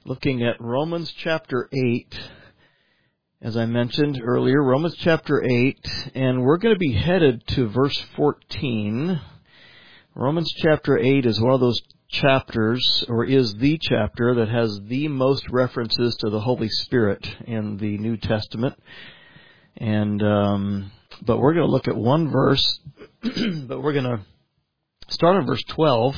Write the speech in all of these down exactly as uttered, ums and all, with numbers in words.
looking at Romans chapter eight, as I mentioned earlier, Romans chapter eight, and we're going to be headed to verse fourteen. Romans chapter eight is one of those chapters, or is the chapter, that has the most references to the Holy Spirit in the New Testament. And um, but we're going to look at one verse, but we're going to start on verse twelve.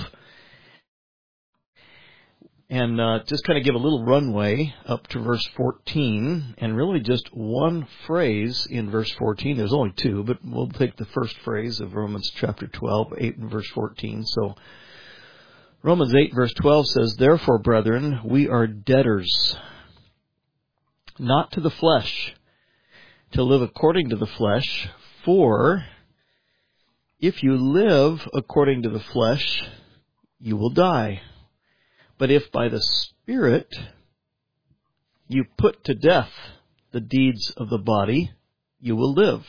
And uh, just kind of give a little runway up to verse fourteen, and really just one phrase in verse fourteen. There's only two, but we'll take the first phrase of Romans chapter twelve, eight and verse fourteen. So Romans eight verse twelve says, "Therefore, brethren, we are debtors, not to the flesh, to live according to the flesh. For if you live according to the flesh, you will die. But if by the Spirit you put to death the deeds of the body, you will live.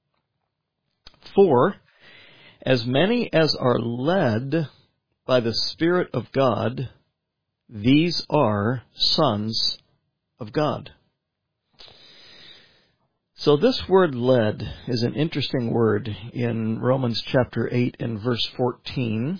For as many as are led by the Spirit of God, these are sons of God." So this word "led" is an interesting word in Romans chapter eight and verse fourteen.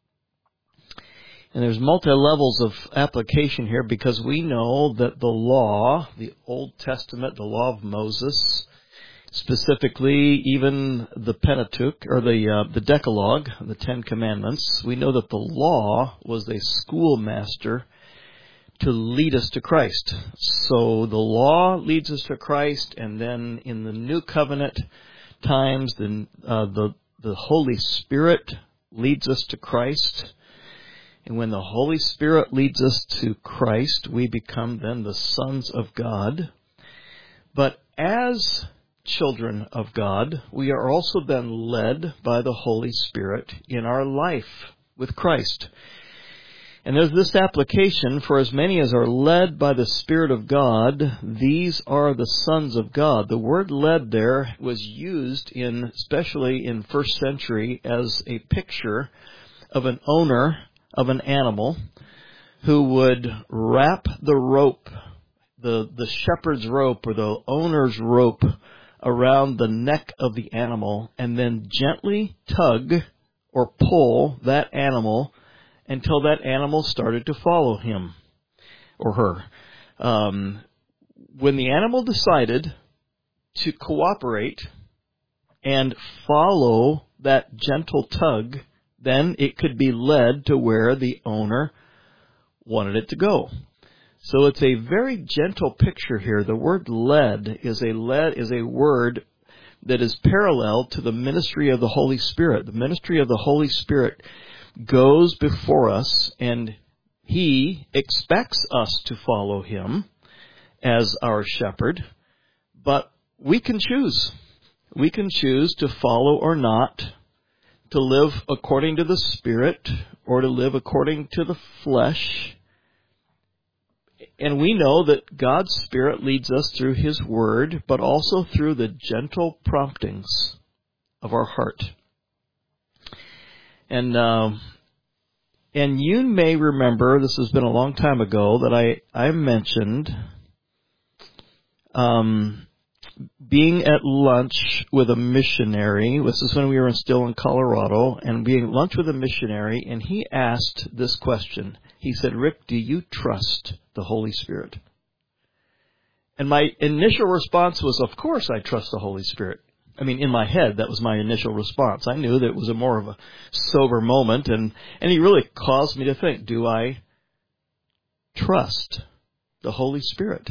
And there's multi-levels of application here, because we know that the law, the Old Testament, the law of Moses, specifically even the Pentateuch, or the uh, the Decalogue, the Ten Commandments, we know that the law was a schoolmaster to lead us to Christ. So the law leads us to Christ, and then in the New Covenant times, the uh, the the Holy Spirit leads us to Christ. And when the Holy Spirit leads us to Christ, we become then the sons of God. But as children of God, we are also then led by the Holy Spirit in our life with Christ. And there's this application: for as many as are led by the Spirit of God, these are the sons of God. The word "led" there was used in, especially in first century, as a picture of an owner of an animal who would wrap the rope, the, the shepherd's rope or the owner's rope, around the neck of the animal, and then gently tug or pull that animal until that animal started to follow him or her. Um, when the animal decided to cooperate and follow that gentle tug, then it could be led to where the owner wanted it to go. So it's a very gentle picture here. The word "led" is a led is a word that is parallel to the ministry of the Holy Spirit. The ministry of the Holy Spirit goes before us, and He expects us to follow Him as our shepherd, but we can choose. We can choose to follow or not, to live according to the Spirit or to live according to the flesh. And we know that God's Spirit leads us through His Word, but also through the gentle promptings of our heart. And uh, and you may remember, this has been a long time ago, that I, I mentioned um, being at lunch with a missionary. This is when we were still in Colorado, and being at lunch with a missionary, and he asked this question. He said, "Rick, do you trust the Holy Spirit?" And my initial response was, of course I trust the Holy Spirit. I mean, in my head, that was my initial response. I knew that it was a more of a sober moment, and, and he really caused me to think, do I trust the Holy Spirit?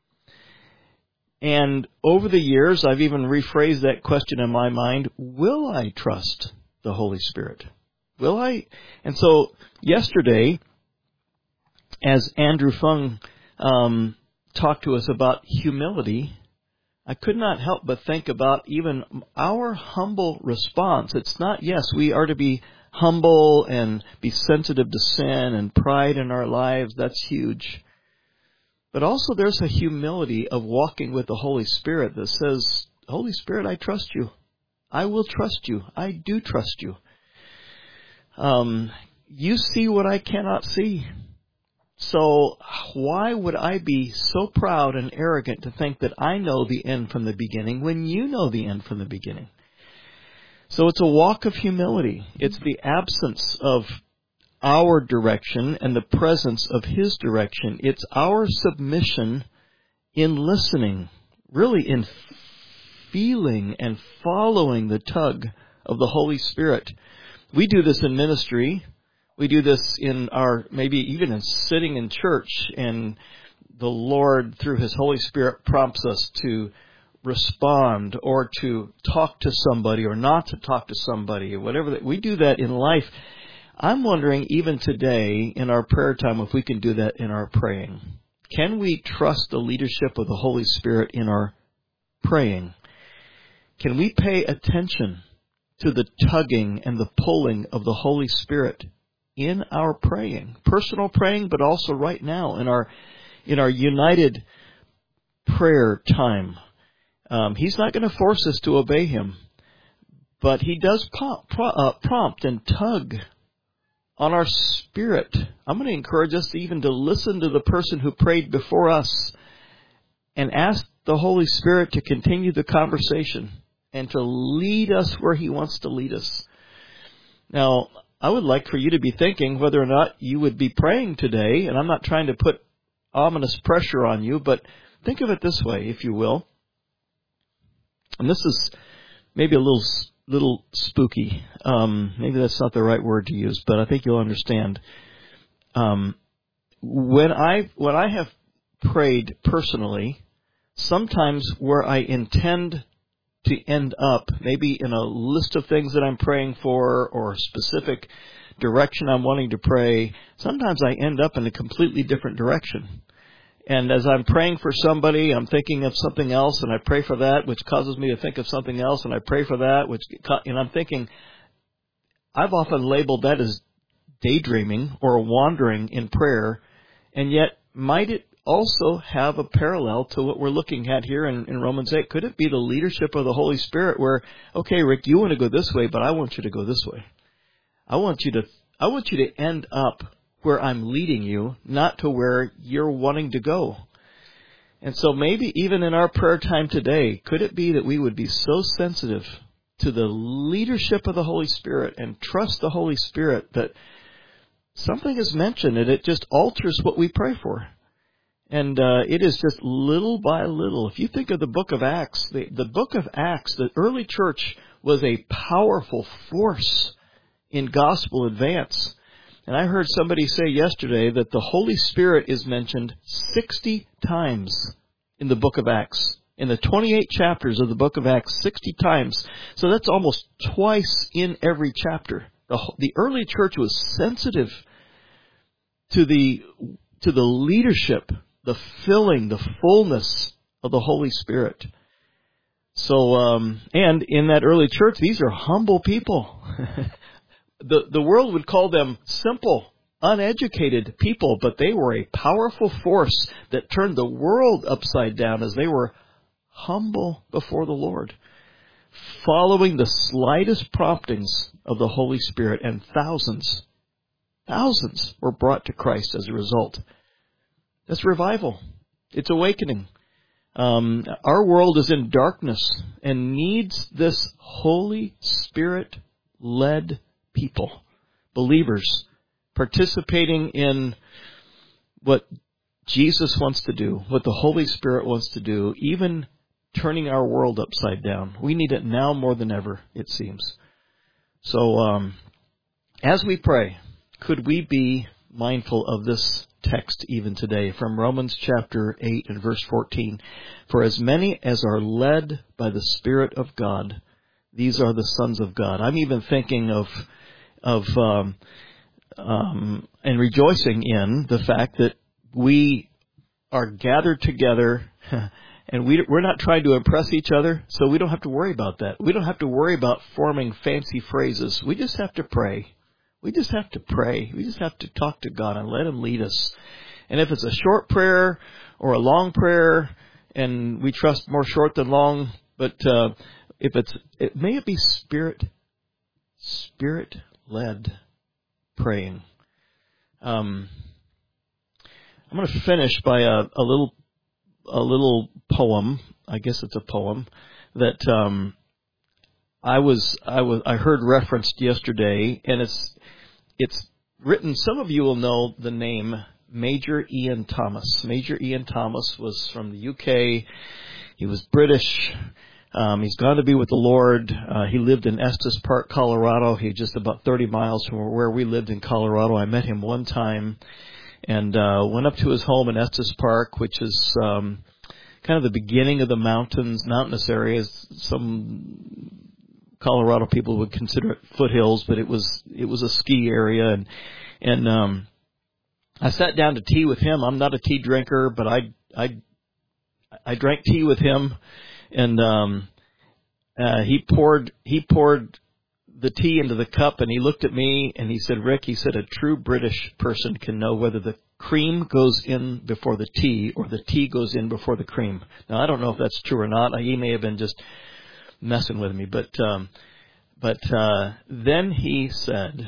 And over the years, I've even rephrased that question in my mind: will I trust the Holy Spirit? Will I? And so yesterday, as Andrew Fung um, talked to us about humility, I could not help but think about even our humble response. It's not, yes, we are to be humble and be sensitive to sin and pride in our lives. That's huge. But also there's a humility of walking with the Holy Spirit that says, Holy Spirit, I trust you. I will trust you. I do trust you. Um, you see what I cannot see. So why would I be so proud and arrogant to think that I know the end from the beginning when you know the end from the beginning? So it's a walk of humility. It's the absence of our direction and the presence of His direction. It's our submission in listening, really in feeling and following the tug of the Holy Spirit. We do this in ministry. We do this in our, maybe even in sitting in church, and the Lord, through His Holy Spirit, prompts us to respond or to talk to somebody or not to talk to somebody or whatever. We do that in life. I'm wondering, even today in our prayer time, if we can do that in our praying. Can we trust the leadership of the Holy Spirit in our praying? Can we pay attention to the tugging and the pulling of the Holy Spirit in our praying? Personal praying, but also right now in our in our united prayer time. Um, he's not going to force us to obey Him, but He does prompt, uh, prompt and tug on our spirit. I'm going to encourage us even to listen to the person who prayed before us and ask the Holy Spirit to continue the conversation and to lead us where He wants to lead us. Now, I would like for you to be thinking whether or not you would be praying today, and I'm not trying to put ominous pressure on you, but think of it this way, if you will. And this is maybe a little little spooky. Um, maybe that's not the right word to use, but I think you'll understand. Um, when I when I have prayed personally, sometimes where I intend to end up, maybe in a list of things that I'm praying for or a specific direction I'm wanting to pray, sometimes I end up in a completely different direction. And as I'm praying for somebody, I'm thinking of something else, and I pray for that, which causes me to think of something else, and I pray for that, which, and I'm thinking, I've often labeled that as daydreaming or wandering in prayer, and yet might it also have a parallel to what we're looking at here in, in Romans eight? Could it be the leadership of the Holy Spirit where, okay, Rick, you want to go this way, but I want you to go this way. I want you to, I want you to end up where I'm leading you, not to where you're wanting to go. And so maybe even in our prayer time today, could it be that we would be so sensitive to the leadership of the Holy Spirit and trust the Holy Spirit that something is mentioned and it just alters what we pray for? And uh, it is just little by little. If you think of the book of Acts, the, the book of Acts, the early church was a powerful force in gospel advance. And I heard somebody say yesterday that the Holy Spirit is mentioned sixty times in the book of Acts. In the twenty-eight chapters of the book of Acts, sixty times. So that's almost twice in every chapter. The, the early church was sensitive to the to the leadership, the filling, the fullness of the Holy Spirit. So, um, and in that early church, these are humble people. The the world would call them simple, uneducated people, but they were a powerful force that turned the world upside down as they were humble before the Lord, following the slightest promptings of the Holy Spirit, and thousands, thousands were brought to Christ as a result. That's revival. It's awakening. Um, our world is in darkness and needs this Holy Spirit-led people, believers, participating in what Jesus wants to do, what the Holy Spirit wants to do, even turning our world upside down. We need it now more than ever, it seems. So, um, as we pray, could we be mindful of this text even today from Romans chapter eight and verse fourteen? For as many as are led by the Spirit of God, these are the sons of God. I'm even thinking of of um, um, and rejoicing in the fact that we are gathered together, and we, we're not trying to impress each other, so we don't have to worry about that. We don't have to worry about forming fancy phrases. We just have to pray. We just have to pray. We just have to talk to God and let Him lead us. And if it's a short prayer or a long prayer, and we trust more short than long, but uh, if it's, it may it be spirit, spirit-led praying. Um, I'm going to finish by a, a little a little poem. I guess it's a poem that um, I was I was I heard referenced yesterday, and it's it's written. Some of you will know the name Major Ian Thomas. Major Ian Thomas was from the U K. He was British. Um, he's gone to be with the Lord. Uh, he lived in Estes Park, Colorado. He's just about thirty miles from where we lived in Colorado. I met him one time and uh, went up to his home in Estes Park, which is um, kind of the beginning of the mountains, mountainous areas. Some Colorado people would consider it foothills, but it was it was a ski area. And and um, I sat down to tea with him. I'm not a tea drinker, but I I I drank tea with him. And um, uh, he poured he poured the tea into the cup, and he looked at me and he said, "Rick," he said, "a true British person can know whether the cream goes in before the tea or the tea goes in before the cream." Now, I don't know if that's true or not. He may have been just messing with me, but um, but uh, then he said,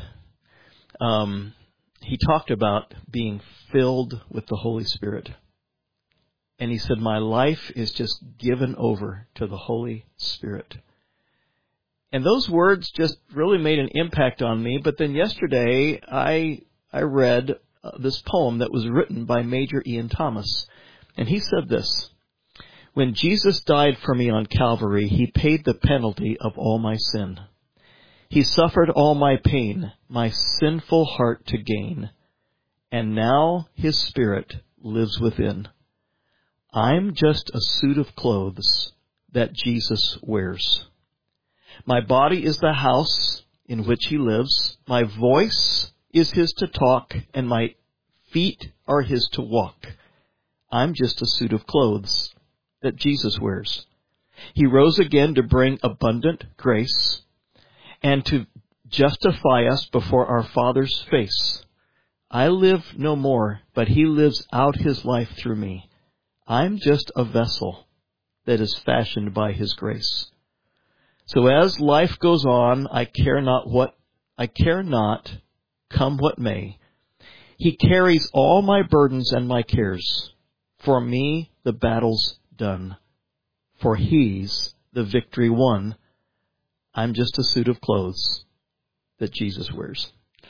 um, he talked about being filled with the Holy Spirit. And he said, "My life is just given over to the Holy Spirit." And those words just really made an impact on me. But then yesterday, I I read uh, this poem that was written by Major Ian Thomas. And he said this: "When Jesus died for me on Calvary, He paid the penalty of all my sin. He suffered all my pain, my sinful heart to gain. And now His Spirit lives within. I'm just a suit of clothes that Jesus wears. My body is the house in which He lives. My voice is His to talk, and my feet are His to walk. I'm just a suit of clothes that Jesus wears. He rose again to bring abundant grace and to justify us before our Father's face. I live no more, but He lives out His life through me. I'm just a vessel that is fashioned by His grace. So as life goes on, I care not what, I care not, come what may. He carries all my burdens and my cares. For me, the battle's done. For He's the victory won. I'm just a suit of clothes that Jesus wears."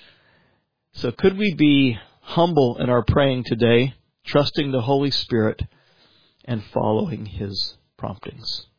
So could we be humble in our praying today, trusting the Holy Spirit and following His promptings?